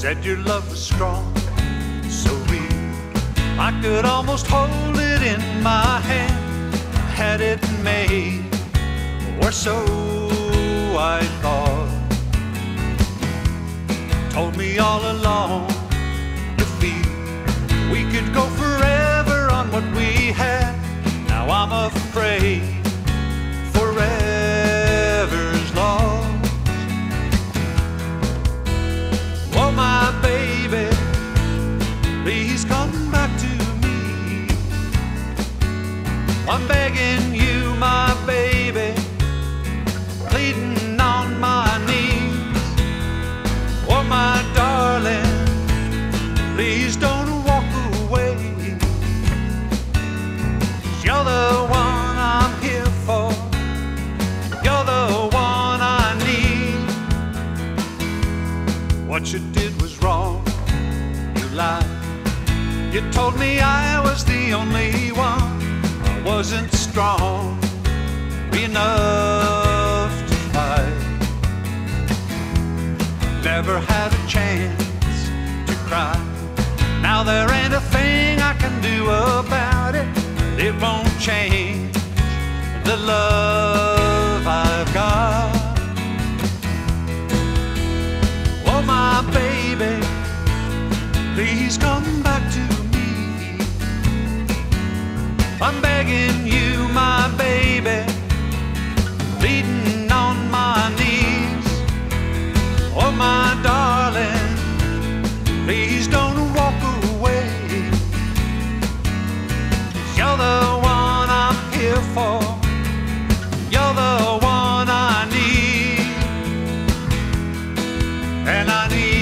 Said your love was strong, so real, I could almost hold it in my hand. Had it made, or so I thought. Told me all along to feel we could go forever on what we had. Now I'm afraid forever's lost. Oh my baby, please come back to me. I'm begging you, my baby, pleading on my knees. Oh my darling, please don't walk away. 'Cause you're the one I'm here for. You're the one I need. What you did was wrong. You lied. You told me I was the only one. I wasn't strong enough to fight. Never had a chance to cry. Now there ain't a thing I can do about it. It won't change the love I've got. Oh my baby, please come back to me. I'm begging you, my baby, pleading on my knees. Oh my darling, please don't walk away. 'Cause you're the one I'm here for. You're the one I need. And I need